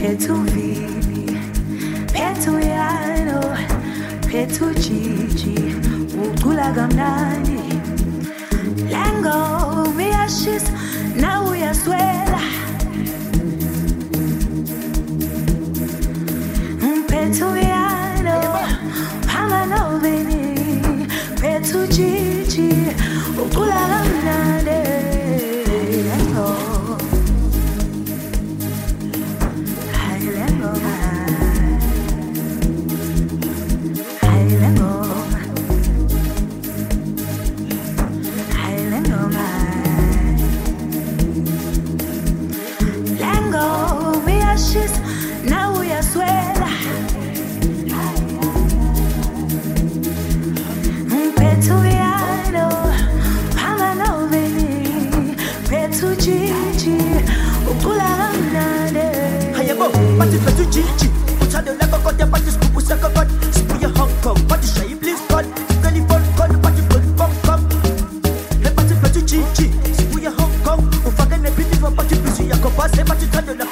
Phethu Vivi, Phethu Yano, Phethu Gigi, ucula kamnandi. Lengo uyashisa, nawe uyaswela. Phethu Yano, hamba noveni. Phethu Gigi, ucula kamnandi. Lengo. Now we are swella. Phethu Yano, Pamano Veni, Phethu Gigi, ucula kamnandi. Hayabo, pati Phethu Gigi, uthando lakho kodwa pati scoop sakho sibuya Hong Kong, pati shayi please call, California call, pati Hong Kong. Hey pati Phethu Gigi, sibuya Hong Kong, ufake nepindi pati busy yakho boss, hey pati thando